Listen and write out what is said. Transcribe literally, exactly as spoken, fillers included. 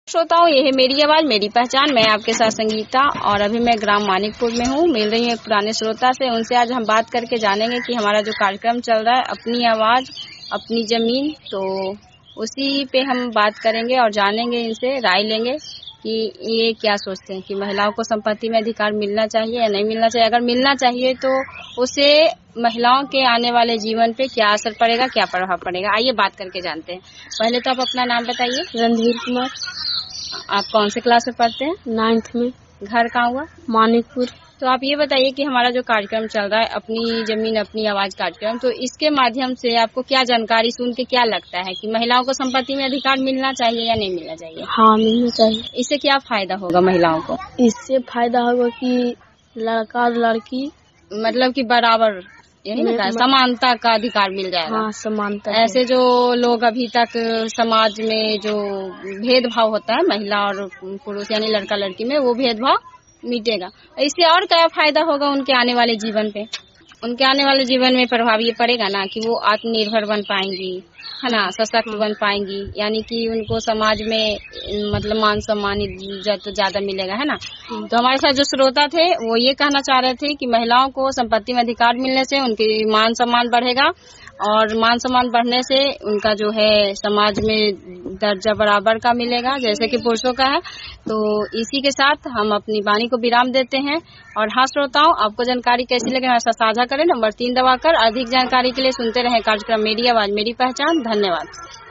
श्रोताओं, ये है मेरी आवाज मेरी पहचान। मैं आपके साथ संगीता और अभी मैं ग्राम मानिकपुर में हूँ। मिल रही हूँ एक पुराने श्रोता से। उनसे आज हम बात करके जानेंगे कि हमारा जो कार्यक्रम चल रहा है अपनी आवाज अपनी जमीन, तो उसी पे हम बात करेंगे और जानेंगे, इनसे राय लेंगे कि ये क्या सोचते हैं कि महिलाओं को संपत्ति में अधिकार मिलना चाहिए या नहीं मिलना चाहिए। अगर मिलना चाहिए तो उससे महिलाओं के आने वाले जीवन पे क्या असर पड़ेगा, क्या प्रभाव पड़ेगा। आइए बात करके जानते हैं। पहले तो आप अपना नाम बताइए। रणधीर कुमार। आप कौन से क्लास में पढ़ते हैं? नाइन्थ में। घर कहाँ हुआ? मानिकपुर। तो आप ये बताइए कि हमारा जो कार्यक्रम चल रहा है अपनी जमीन अपनी आवाज कार्यक्रम, तो इसके माध्यम से आपको क्या जानकारी सुन के क्या लगता है कि महिलाओं को संपत्ति में अधिकार मिलना चाहिए या नहीं मिलना चाहिए? हाँ, मिलना चाहिए। इससे क्या फायदा होगा महिलाओं को? इससे फायदा होगा कि लड़का और लड़की मतलब कि बराबर, यही ना, समानता का अधिकार मिल जाएगा। हाँ, समानता। ऐसे जो लोग अभी तक समाज में जो भेदभाव होता है महिला और पुरुष यानी लड़का लड़की में, वो भेदभाव मिटेगा। इससे और क्या फायदा होगा उनके आने वाले जीवन पे? उनके आने वाले जीवन में प्रभाव ये पड़ेगा ना कि वो आत्मनिर्भर बन पाएंगी, है ना, सशक्त बन पाएंगी, यानी कि उनको समाज में मतलब मान सम्मान ज्यादा मिलेगा, है ना। तो हमारे साथ जो श्रोता थे वो ये कहना चाह रहे थे कि महिलाओं को संपत्ति में अधिकार मिलने से उनकी मान सम्मान बढ़ेगा और मान सम्मान बढ़ने से उनका जो है समाज में दर्जा बराबर का मिलेगा जैसे कि पुरुषों का है। तो इसी के साथ हम अपनी वाणी को विराम देते हैं। और हाँ श्रोताओं, आपको जानकारी कैसी लगे हमारे साथ साझा करें। नंबर तीन दबाकर अधिक जानकारी के लिए सुनते रहें कार्यक्रम मेरी आवाज मेरी पहचान। धन्यवाद।